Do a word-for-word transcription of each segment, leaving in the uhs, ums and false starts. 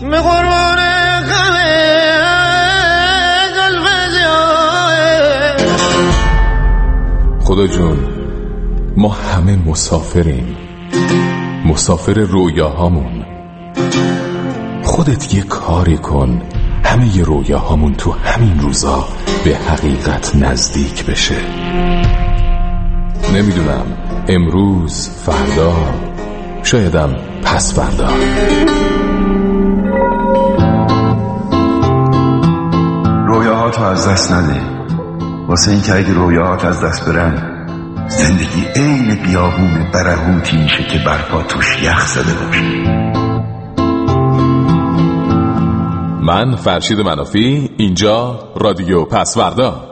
به قربان غم قلب جای. خدا جون ما همه مسافریم، مسافر رویاهامون. خودت یه کاری کن همه ی رویاهامون تو همین روزا به حقیقت نزدیک بشه. نمیدونم امروز، فردا، شایدم پس فردا. رویاهاتو از دست نده، واسه این که اگه رویاهات از دست برن زندگی عین بیابون برهوتی میشه که برپا توش یخ زده باشه. من فرشید منافی، اینجا رادیو پسوردا.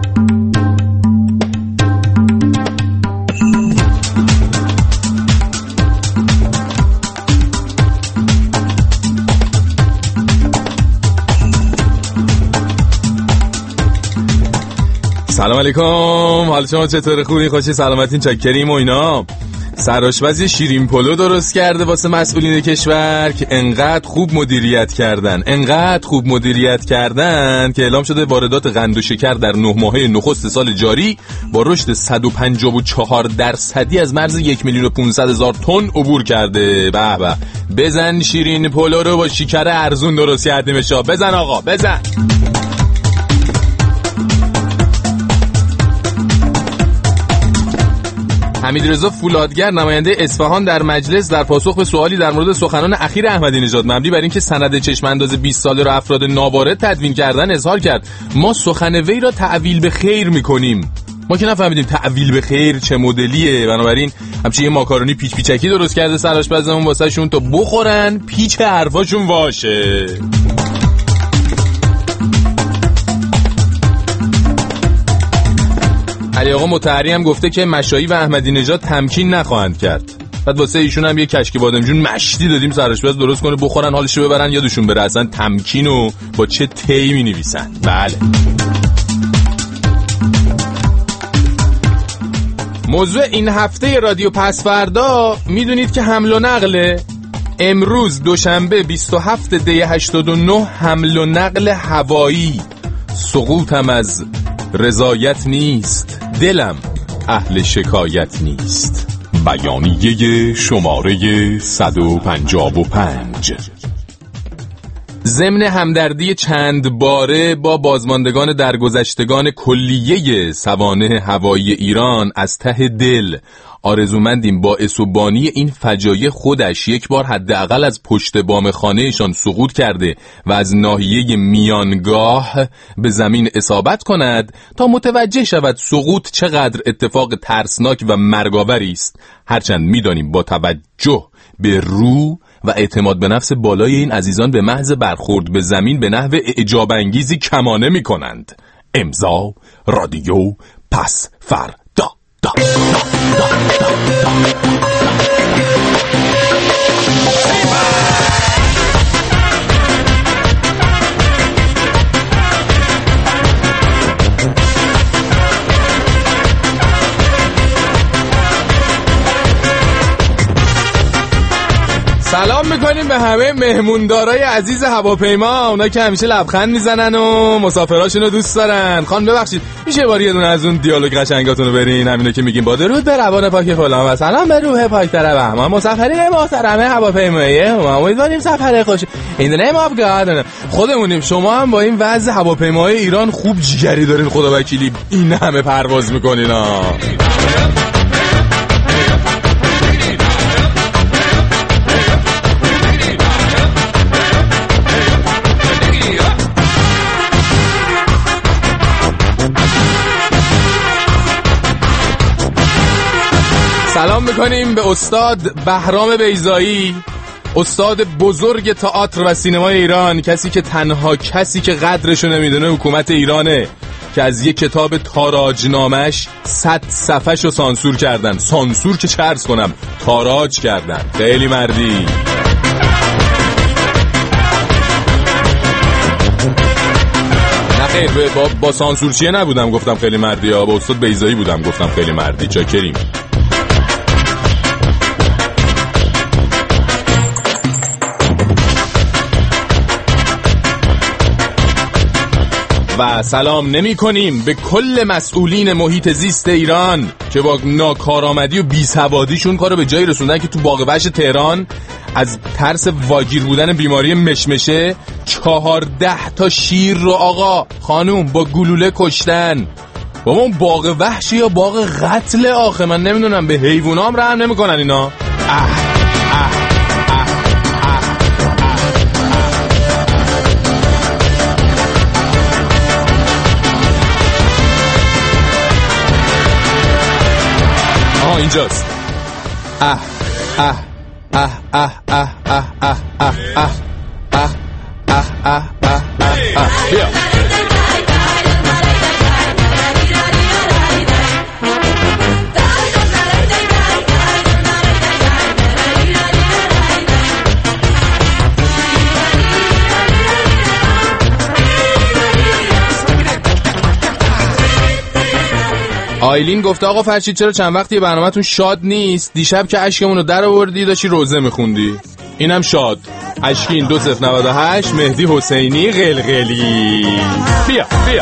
سلام علیکم، حال شما چطوره؟ خوبی؟ خوشی؟ سلامتین؟ چاکریم و اینا. سرآشپزی شیرین پلو درست کرده واسه مسئولین کشور که انقدر خوب مدیریت کردن انقدر خوب مدیریت کردن که اعلام شده واردات قند و شکر در نه ماهه نخست سال جاری با رشد صد و پنجاه و چهار درصدی از مرز یک میلیون و پانصد هزار تن عبور کرده. به به، بزن شیرین پلو رو با شکر ارزون درست کردیمش. بزن آقا، بزن. حمیدرضا فولادگر نماینده اصفهان در مجلس در پاسخ به سوالی در مورد سخنان اخیر احمدی نژاد مبنی بر اینکه سند چشم انداز بیست ساله را افراد ناوارد تدوین کردن اظهار کرد ما سخن وی را تعویل به خیر میکنیم. ما که نفهمیدیم تعویل به خیر چه مدلیه، بنابراین همچین یه ماکارونی پیچ پیچکی درست کرده سرآشپزمون واسه شون تا بخورن پیچ حرفاشون واشه. علی آقا مطهری هم گفته که مشایی و احمدی نژاد تمکین نخواهند کرد. بعد واسه ایشون هم یه کشک بادمجون مشتی دادیم سرآشپز درست کنه بخورن حالشو ببرن یادشون بره اصلا تمکین رو با چه تی می نویسن. بله. موضوع این هفته رادیو پسوردا میدونید که حمل و نقله. امروز دوشنبه بیست و هفتم دی هشتاد و نه حمل و نقل هوایی. سقوطم از رضایت نیست، دلم اهل شکایت نیست. بیانیه شماره صد و پنجاه و پنج. ضمن همدردی چند باره با بازماندگان درگذشتگان کلیه سوانح هوایی ایران از ته دل آرزومندیم باعث و بانی این فجایع خودش یک بار حداقل از پشت بام خانهشان سقوط کرده و از ناحیه میانگاه به زمین اصابت کند تا متوجه شود سقوط چقدر اتفاق ترسناک و مرگاوری است. هرچند میدانیم با توجه به رو و اعتماد به نفس بالای این عزیزان به محض برخورد به زمین به نحو اعجاب انگیزی کمانه می کنند. امضا رادیو پسوردا. دا دا دا دا دا دا. سلام میکنیم به همه مهموندارای عزیز هواپیما، اونا که همیشه لبخند میزنن و مسافراشون رو دوست دارن. خانم ببخشید میشه باری یه دونه از اون دیالوگ قشنگاتون رو برین، همینو که میگیم با درود به روان پاک فلان و سلام به روح پاکتر بهمان مسافرین محترم هواپیمایی ما، امیدواریم سفر خوش. این نیم اف گاد خودمونیم، شما هم با این وضع هواپیمای ایران خوب جیگری دارین، خدا وکیلی این همه پرواز میکنین ها. سلام میکنیم به استاد بهرام بیضایی، استاد بزرگ تئاتر و سینمای ایران، کسی که تنها کسی که قدرشو نمیدونه حکومت ایرانه، که از یک کتاب تاراجنامش صد صفحه‌شو سانسور کردن. سانسور که چه عرض کنم، تاراج کردن. خیلی مردی. نه خیر، با, با سانسور چیه نبودم گفتم خیلی مردی ها، با استاد بیضایی بودم گفتم خیلی مردی. چاکریم. و سلام نمی کنیم به کل مسئولین محیط زیست ایران که با ناکارآمدی و بیسوادیشون کارو به جایی رسوندن که تو باغ وحش تهران از ترس واگیر بودن بیماری مشمشه چهارده تا شیر رو آقا خانوم با گلوله کشتن. بابا اون باغ وحشی یا باغ قتل آخه؟ من نمیدونم، به حیوانام رحم نمیکنن اینا. اه اه اه اه اه آه اینجاست. اه اه اه اه اه اه اه اه اه اه اه اه اه اه بیا. آیلین گفته آقا فرشید چرا چند وقتی برنامه‌تون شاد نیست؟ دیشب که اشکمون رو در آوردی داشتی روزه میخوندی. اینم شاد. اشکین دو صفر نود و هشت مهدی حسینی قلقلی. بیا بیا.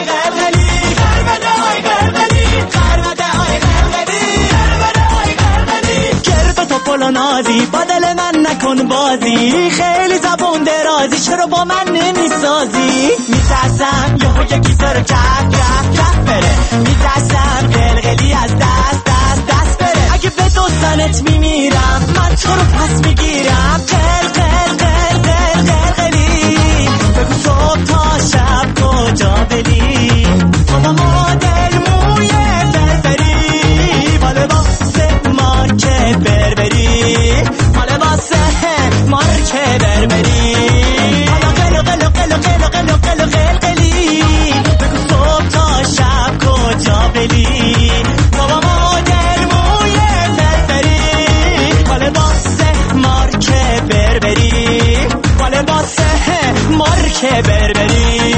پلو نازی با دل من نکن بازی، خیلی زبون درازی چرا با من نمیسازی؟ میترسم یهو یکی سر کف کف کف بره، میترسم قلقلی از دست دست دست بره. اگه به دوستانت میمیرم من تو رو پس میگیرم. قل قل قل قل قلقلی بگو صبح تا شب کجا بلی؟ بابا مدل موی فرفری باله واسه مارکه بربری، ماله واسه مارکه بربری. حالا قلو قلو قلو قلو قلو قلو قلقلی بگو صبح تا شب کجا بلی؟ بابا مدل موی فرفری ماله واسه مارکه بربری، ماله واسه مارکه بربری.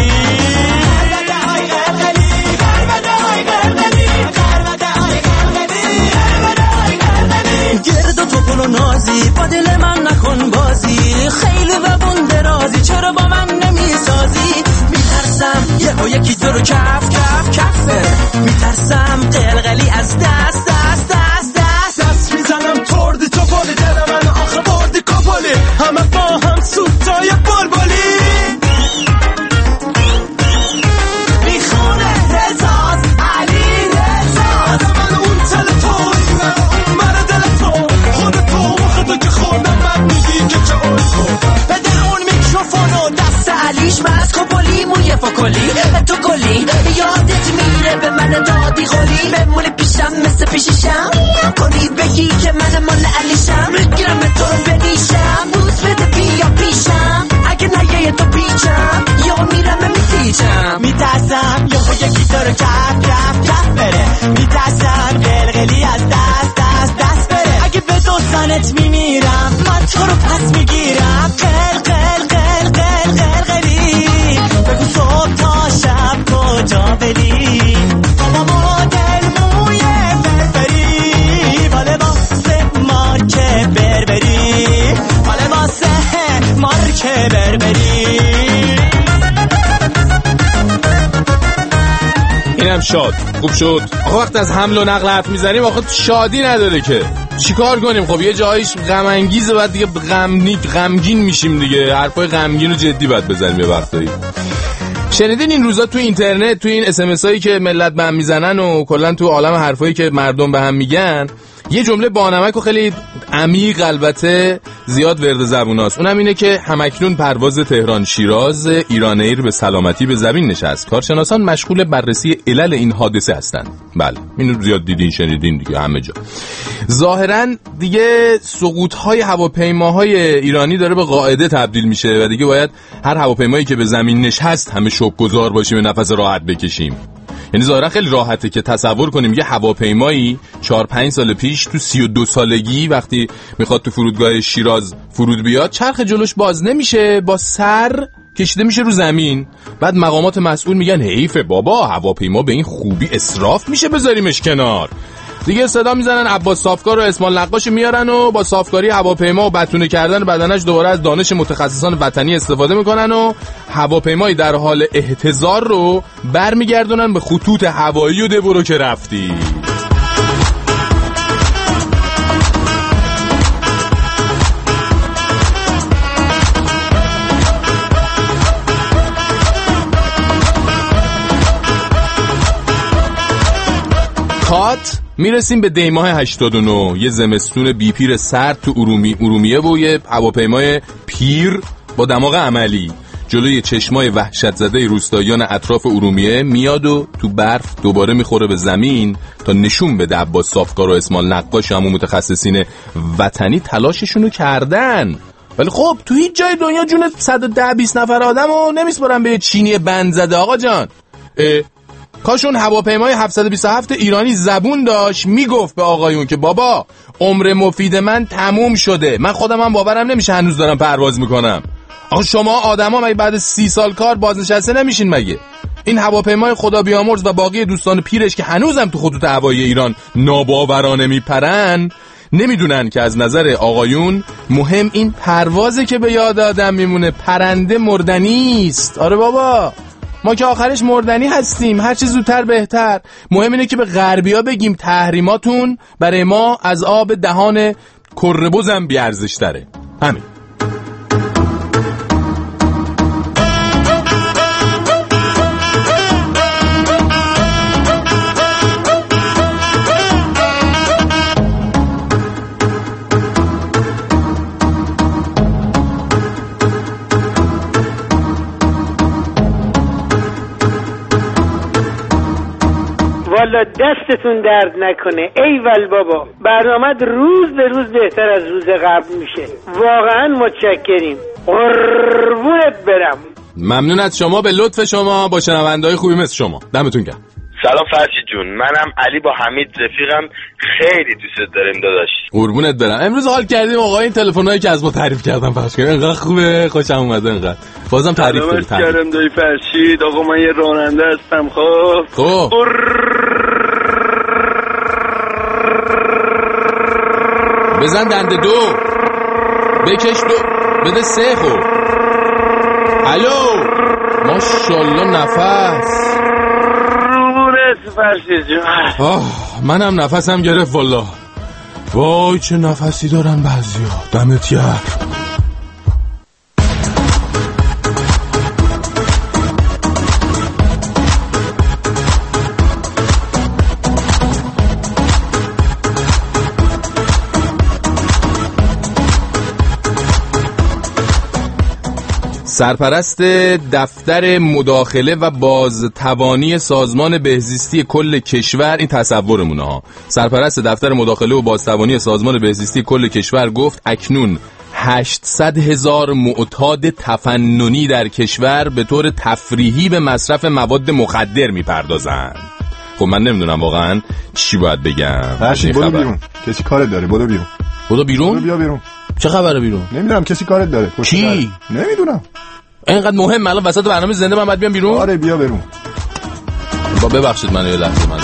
نازی با دل من نکن بازی، خیلی زبون درازی چرا با من نمیسازی؟ میترسم یهو یکی تو رو کف کف کف بره، میترسم قلقلی از دست دست دست دست دست میزنم توردی تو بالی دل من آخه بردی کپالی، همه با هم سوتای بلبلی. میخونه رزاز علی رزاز من اون تلفون من من دل تو تو که خوردم من میگی که چه اون کن بده اون میکروفونو دست علیش مست کپولی موی فکلی تو گلی یادت میره به من دادی غلی بمونی پیشم مثل پیشیشم کنی بگی که من مال علیشم گیرم تو رو بنیشم بوز بده بیا پیشم اگه نگه تو پیچم یا میرم میتیچم. میترسم یهو یکی تو رو کف کف کف بره، میترسم قلقلی از دست دست دست بره. اگه به دوستانت میمیرم من تو رو پس میگیرم. قل قل قل قل قلقلی بگو صبح تا شب کجا بلی؟ بابا مدل موی فرفری باله واسه مارکه بربری، باله واسه مارکه بربری. اینم شاد. خوب شد آقا وقت از حمل و نقل حرف میزنیم آخه شادی نداره که چیکار کنیم؟ خب یه جایش غم انگیزه بعد دیگه غمنیک غمگین میشیم دیگه، حرفای غمگین و جدی باید بزنیم یه وقتایی. شنیدین این روزا تو اینترنت تو این اس ام اس هایی که ملت به هم میزنن و کلا تو عالم حرفایی که مردم به هم میگن یه جمله بانمک و خیلی عمیق البته زیاد ورد زبوناست، اونم اینه که همکنون پرواز تهران شیراز ایران ایر به سلامتی به زمین نشست. کارشناسان مشغول بررسی علل این حادثه هستند. بله اینو زیاد دیدین شنیدین دیگه همه جا. ظاهرا دیگه سقوط‌های هواپیماهای ایرانی داره به قاعده تبدیل میشه و دیگه باید هر هواپیمایی که به زمین نشست همه شوک‌گذار باشیم و نفس راحت بکشیم. یعنی ظاهرا خیلی راحته که تصور کنیم یه هواپیمایی چهار پنج سال پیش تو سی و دو سالگی وقتی میخواد تو فرودگاه شیراز فرود بیاد چرخ جلوش باز نمیشه، با سر کشیده میشه رو زمین. بعد مقامات مسئول میگن حیفه بابا هواپیما به این خوبی اسراف میشه بذاریمش کنار. دیگه صدا میزنن عباس صافکار و اسماعیل نقاش میارن و با صافکاری هواپیما و بتونه کردن بدنش دوباره از دانش متخصصان وطنی استفاده میکنن و هواپیمای در حال احتضار رو برمیگردونن به خطوط هوایی و دبرو که رفتی. کات میرسیم به دیماه هشتاد و نه، یه زمستون بیپیر سرد تو ارومی ارومیه و یه هواپیمای پیر با دماغ عملی جلوی چشمای وحشت زده روستاییان اطراف ارومیه میاد و تو برف دوباره میخوره به زمین تا نشون بده عباس صافکار و اسماعیل نقاش همون متخصصین وطنی تلاششونو کردن. ولی خب تو هیچ جای دنیا جون صد و ده بیست نفر آدمو نمیسپارن به چینی بند زده آقا جان. کاشون هواپیمای هفتصد و بیست و هفت ایرانی زبون داشت میگفت به آقایون که بابا عمر مفید من تموم شده، من خودم هم باورم نمیشه هنوز دارم پرواز میکنم. آقا شما آدما مگه بعد سی سال کار بازنشسته نمیشین مگه؟ این هواپیمای خدا بیامرز و باقی دوستان پیرش که هنوزم تو خطوط هوایی ایران ناباورانه میپرن نمیدونن که از نظر آقایون مهم این پروازه که به یاد آدم میمونه، پرنده مردنیست. آره بابا ما که آخرش مردنی هستیم، هر چه زودتر بهتر. مهم اینه که به غربیا بگیم تحریماتون برای ما از آب دهان کربوزم بیارزش تره. همین. والا دستتون درد نکنه. ایول بابا، برنامه روز به روز بهتر از روز قبل میشه. واقعا متشکریم، قربونت برم. ممنون از شما، به لطف شما با شنونده‌های خوبی مثل شما. دمتون گرم. سلام فرشید جون، منم علی با حمید رفیقم، خیلی دوست داریم داداش. قربونت برم. امروز حال کردیم آقا این تلفنایی که از ما تعریف کردم پخش کردن، انقدر خوبه، خوشم اومده. انقدر بازم تعریف کنید. سلام کردم دایی فرشید. آقا من یه راننده هستم. خب خب بزن دنده دو، بکش دو، بده سه. خب الو، ماشاءالله نفس. فرشید جون، آه منم نفسم گرفت والله. وای چه نفسی دارن بعضیا. دمت گرم. سرپرست دفتر مداخله و بازتوانی سازمان بهزیستی کل کشور، این تصورمونه ها، سرپرست دفتر مداخله و بازتوانی سازمان بهزیستی کل کشور گفت اکنون هشتصد هزار معتاد تفننی در کشور به طور تفریحی به مصرف مواد مخدر میپردازند. خب من نمیدونم واقعا چی باید بگم. فرشید برو بیرون، کسی کارت داره، برو بیرون. برو بیرون؟ برو بیا بیرون. چه خبره بیرون؟ نمیدونم کسی کارت داره. کی؟ نمیدونم. اینقدر مهم الان وسط برنامه زنده من باید بیام بیرون؟ آره بیا بیرون. با ببخشید منو یه لحظه من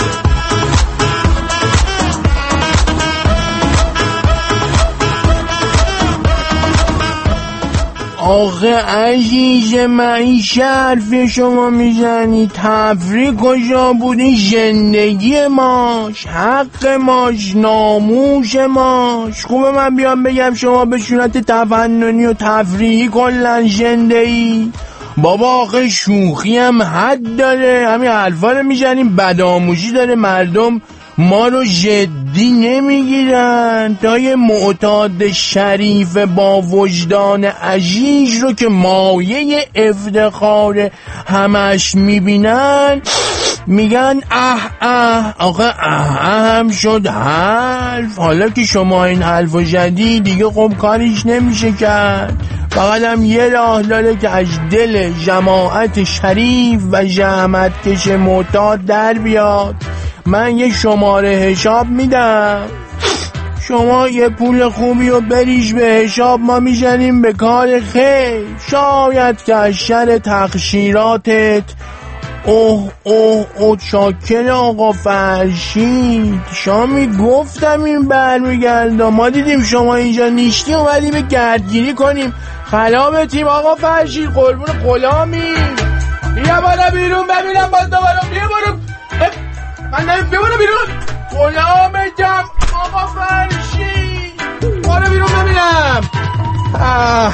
آخه عزیز من شرف شما میزنی. تفریح کجا بودی؟ زندگی ماش، حق ماش، ناموس ماش. خوبه من بیام بگم شما به صورت تفننی و تفریحی کلن زندگی؟ بابا آخه شوخی هم حد داره. همین حرفا رو میزنیم بدآموزی داره، مردم ما رو جدی نمیگیرن. تا یه معتاد شریف با وجدان عزیز رو که مایه افتخار همش میبینن میگن اه اه. آخه اه اه هم شد حرف. حالا که شما این حرف رو زدی دیگه خب کاریش نمیشه کرد. فقط هم یه راه داره که از دل جماعت شریف و زحمت کش معتاد در بیاد. من یه شماره حساب میدم، شما یه پول خوبی رو بریش به حساب، ما میزنیم به کار خیر. شاید که از شر تقصیراتت اوه اوه اوه چاکر آقا فرشید. شامی گفتم این برمیگرده، ما دیدیم شما اینجا نیستی اومدیم به گردگیری کنیم. خلام تیم آقا فرشید، قربون غلامی. بیا بالا بیرون ببینم باز دوباره. بیا برو من نمیم، بیا بالا بیرون غلامتم آقا فرشید. بالا بیرون ببینم. آه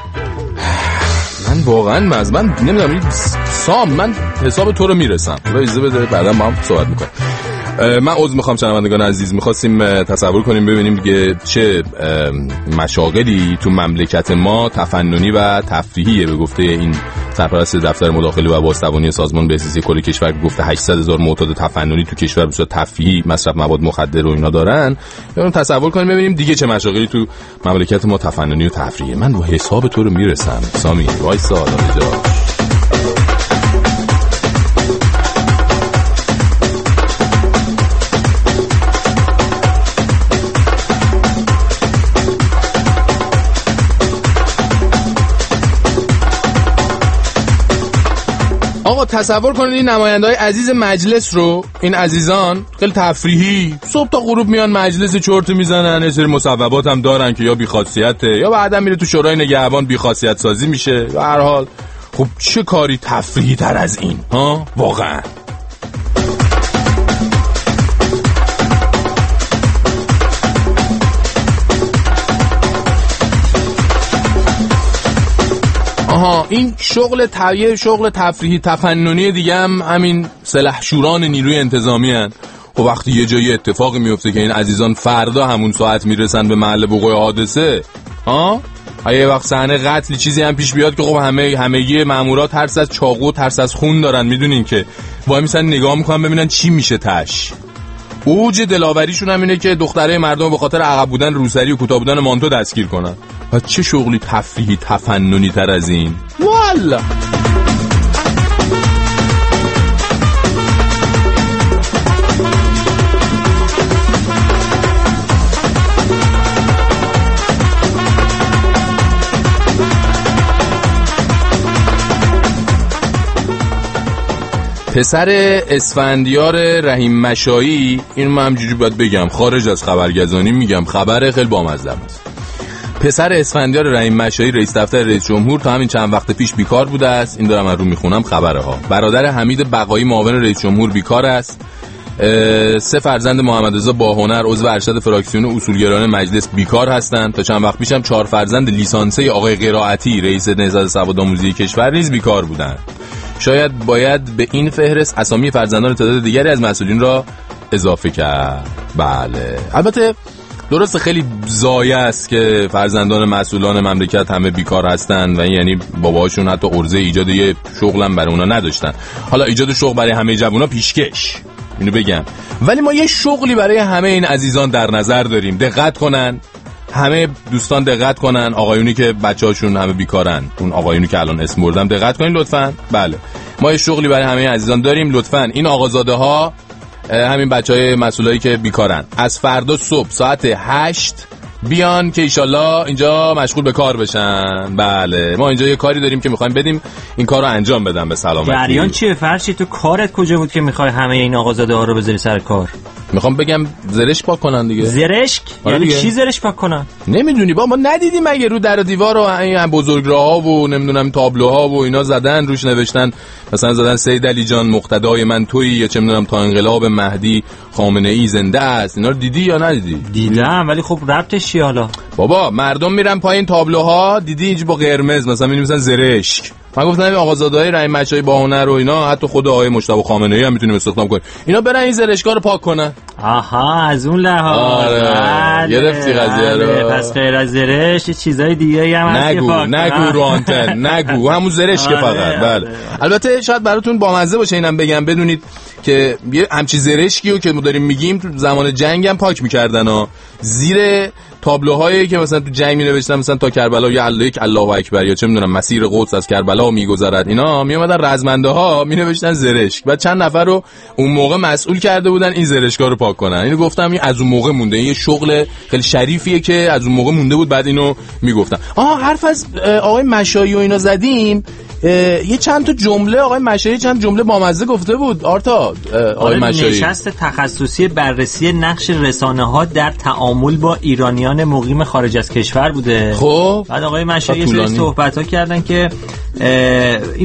من واقعا مز من نمیدونم سام، من حساب تو رو میرسم. تو اجازه بده بعدا با هم صحبت میکنم. من عذر میخوام شنوندگان عزیز، میخواستیم تصور کنیم ببینیم دیگه چه مشاغلی تو مملکت ما تفننی و تفریحیه. به گفته این سرپرست دفتر مداخله و بازتوانی سازمان بهزیستی کل کشور گفته هشتصد هزار معتاد تفننی تو کشور به صورت تفریحی مصرف مواد مخدر و اینا دارن. بریم تصور کنیم ببینیم دیگه چه مشاغلی تو مملکت ما تفننی و تفریحیه. من رو حساب تو رو میرسم سامی، وایسا آدم. آقا تصور کنید این نماینده‌های عزیز مجلس رو، این عزیزان خیلی تفریحی صبح تا غروب میان مجلس چرت میزنن، یه سری مصوبات هم دارن که یا بی‌خاصیته یا بعدا میره تو شورای نگهبان بی‌خاصیت سازی میشه. به هر حال خب چه کاری تفریحی تر از این ها واقعا؟ آها این شغل تایه شغل تفریحی تفننی دیگه هم همین سلحشوران نیروی انتظامی هن. و وقتی یه جایی اتفاقی میفته که این عزیزان فردا همون ساعت میرسن به محل وقوع حادثه، ها یه وقت صحنه قتل چیزی هم پیش بیاد که خب همه همگی مامورا ترس از چاقو و ترس از خون دارن، میدونین که وای میسن نگاه میکنن ببینن چی میشه تاش. اوج دلاوریشون هم اینه که دختره مردم به خاطر عقب بودن روسری و کوتاه بودن مانتو دستگیر کنن. و چه شغلی تفریحی تفننی تر از این؟ والا پسر اسفندیار رحیم مشایی، این من همجوری باید بگم خارج از خبرگزانی میگم، خبر خیلی بامزه است. پسر اسفندیار رحیم مشایی رئیس دفتر رئیس جمهور تا همین چند وقت پیش بیکار بوده است. این دارم من رو میخونم خبره ها. برادر حمید بقایی معاون رئیس جمهور بیکار است. سه فرزند محمد رضا باهنر عضو ارشد فراکسیون اصولگرایان مجلس بیکار هستند. تا چند وقت پیشم چهار فرزند لیسانسه آقای قرائتی رئیس نهضت سوادآموزی کشور نیز بیکار بودند. شاید باید به این فهرست اسامی فرزندان تعداد دیگری از مسئولین را اضافه کرد. بله البته درست خیلی ضایع است که فرزندان مسئولان مملکت همه بیکار هستند و این یعنی باباهاشون حتی عرضه ایجاد یه شغلم برای اونا نداشتن. حالا ایجاد شغل برای همه جوونا پیشکش اینو بگم، ولی ما یه شغلی برای همه این عزیزان در نظر داریم. دقت کنن همه دوستان، دقت کنن آقایونی که بچه‌هاشون همه بیکارن، اون آقایونی که الان اسم بردم دقت کنین لطفاً. بله ما یه شغلی برای همه عزیزان داریم. لطفاً این آقازاده ها، همین بچهای مسئولایی که بیکارن، از فردا صبح ساعت هشت بیان که ایشالله اینجا مشغول به کار بشن. بله ما اینجا یه کاری داریم که میخوایم بدیم این کار رو انجام بدن به سلامتی. جریان چیه فرشی؟ تو کارت کجا بود که میخوای همه این آقازاده ها رو بذاری سر کار؟ میخوام بگم زرش پاک کنن دیگه. زرشک؟ یعنی چی زرش پاک کنن؟ نمیدونی با ما ندیدیم مگه رو در و دیوار و این بزرگراه‌ها و نمیدونم تابلوها و اینا زدن روش نوشتن مثلا زدن سید علی جان مقتدای من تویی، یا چه میدونم تا انقلاب مهدی خامنه ای زنده است. اینا رو دیدی یا ندیدی؟ دیدم ولی خب ربطش چیه حالا؟ بابا مردم میرن پایین تابلوها، دیدی اینجا با قرمز مثلا می‌نویسن زرشک. من گفتم این آقازاده‌های رحیم مشایی با هنر و اینا، حتی خود آقای مجتبی خامنه‌ای هم میتونیم استخدام کنیم، اینا برن این زرشکا رو پاک کنن. آها از اون لحاظ. آره گرفتی قضیه رو. پس غیر از زرش چیزای دیگه هم هست. نگو نگو رو آنتن نگو همون زرشک فقط. بله البته شاید براتون بامزه باشه اینم بگم بدونید که یه همچین زرشکیو که ما داریم میگیم تو زمان جنگ هم پاک می‌کردن ها، زیر تابلوهایی که مثلا تو جنگ می‌نوشتن مثلا تا کربلا یا الله یک الله اکبر یا چه می‌دونم مسیر قدس از کربلا می‌گذرد، اینا میومدن رزمنده‌ها مینوشتن زرشک. بعد چند نفر رو اون موقع مسئول کرده بودن این زرشکا رو پاک کنن. اینو گفتم این از اون موقع مونده، این یه شغل خیلی شریفیه که از اون موقع مونده بود، بعد اینو میگفتن. آها حرف از آقای مشایی و اینا زدیم، یه چند تا جمله آقای مشایی چند جمله بامزه گفته بود. آرتا آقای مشایی نشست تخصصی بررسی نقش رسانه‌ها در تعامل با ایرانیان مقیم خارج از کشور بوده. خب بعد آقای مشایی صحبت‌ها کردن که این